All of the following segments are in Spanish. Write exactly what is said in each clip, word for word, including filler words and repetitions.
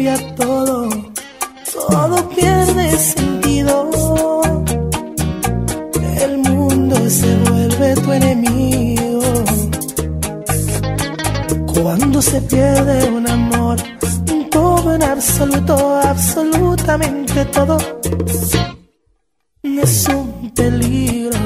cambia todo, todo pierde sentido. El mundo se vuelve tu enemigo. Cuando se pierde un amor, todo en absoluto, absolutamente todo es un peligro.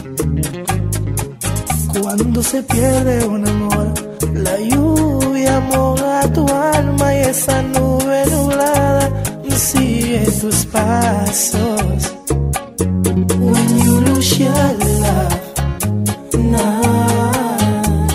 Cuando se pierde un amor, la lluvia moja tu alma y esa nube nublada sigue tus pasos. When you lose your love, nah.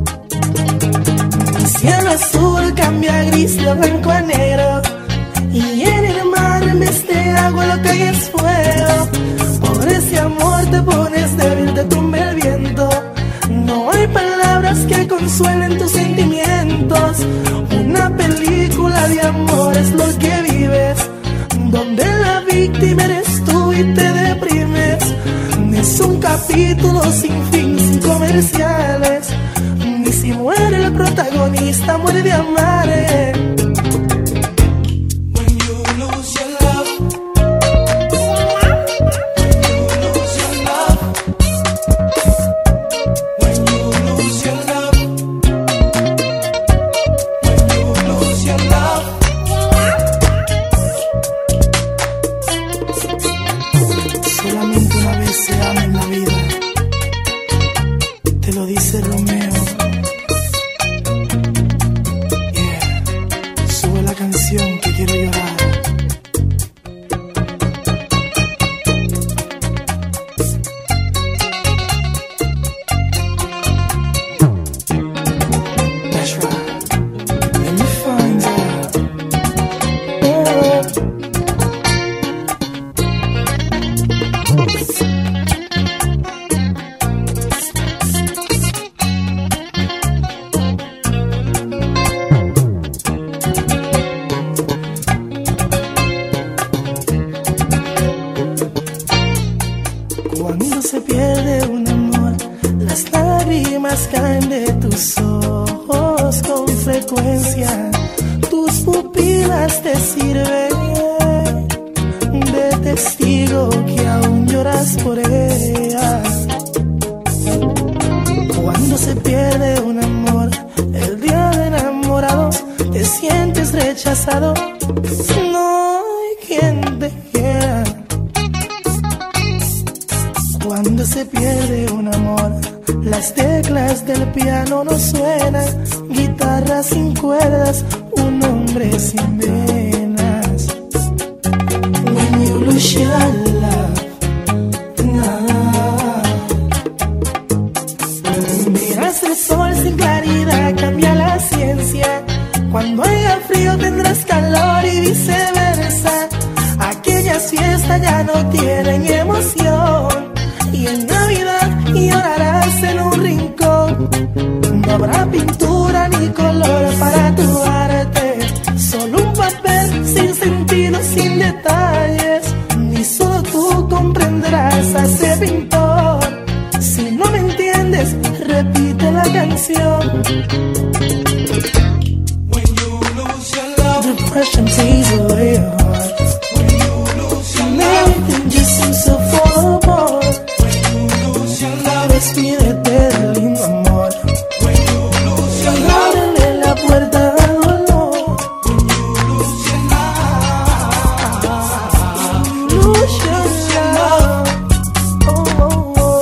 El cielo azul cambia a gris, de blanco a negro, y en el mar en vez de agua lo que hay es fuego. Por ese amor te pones débil, te tumba el viento. No hay palabras que consuelen tus sentimientos. Una película de amor es lo que vives, donde la víctima eres tú y te deprimes. Es un capítulo sin fin, sin comerciales. Ni si muere el protagonista, muere de amar. Solamente una vez se ama en la vida, te lo dice Romeo. Yeah. Sube la canción que quiero llorar. That's right. Let me find out. Oh. Cuando se pierde un amor, las lágrimas caen de tus ojos con frecuencia. Tus pupilas te sirven de testigo que aún lloras por ella. Cuando se pierde un amor, el día de enamorados te sientes rechazado. No hay quien te quiera. Cuando se pierde un amor, las teclas del piano no suenan, guitarra sin cuerdas, un hombre sin venas. When you lose your love, nah. Miras el sol sin claridad, cambia la ciencia. Cuando haya frío tendrás calor y viceversa. Aquellas fiestas ya no tienen emoción, y en Navidad llorarás en un rincón. No habrá pintura ni color para tu arte, solo un papel sin sentido, sin detalles. Ni solo tú comprenderás a ese pintor. Si no me entiendes, repite la canción. When you lose your love, depression takes away your heart. When you lose your love, everything just seems so fall apart. Despídete del lindo amor. Ábrele la puerta al dolor. Lose your love. Oh, oh, oh.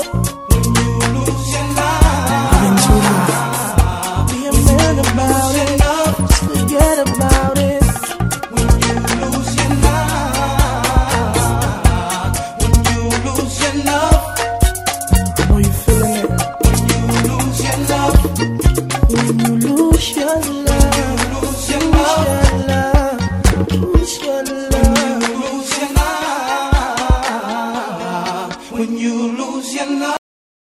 Aventura. Be a man about it. Just forget about it. When you lose your love. When you lose your love. Know you feeling it. When you lose your love, when you lose your love, lose your love, lose your love.